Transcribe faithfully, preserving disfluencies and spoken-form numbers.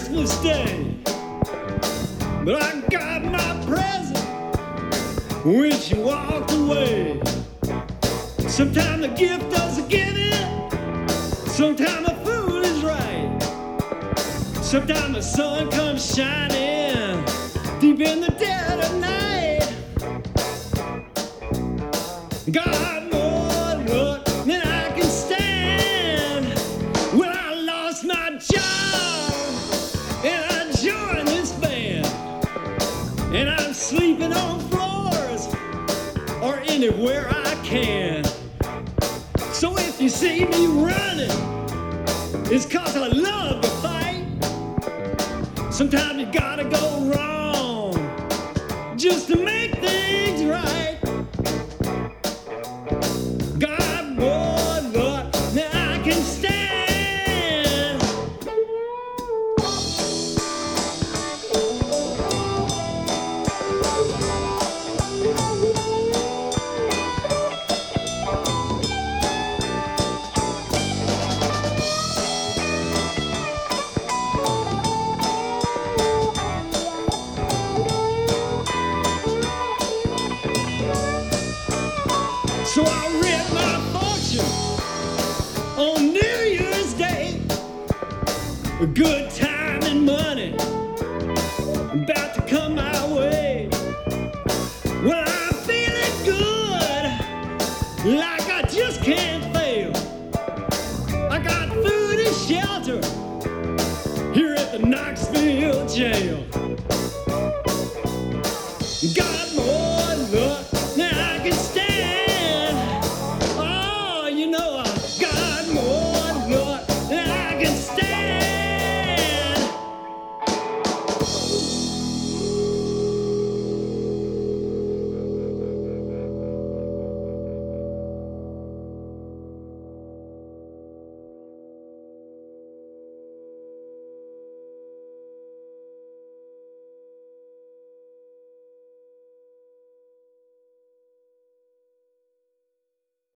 Christmas Day, but I got my present when she walked away. Sometimes the gift does a giving, sometimes the fool is right. Sometimes the sun comes shining deep in the dead of night. God more luck than I can stand. Well, I lost my job and I joined this band, and I'm sleeping on floors or anywhere I can. So if you see me running, it's cause I love to fight. Sometimes you gotta go wrong just to make things right. God more luck than I can stand. So I read my fortune on New Year's Day. A good time and money about to come my way. Well, I'm feeling good, like I just can't fail. I got food and shelter here at the Knoxville jail.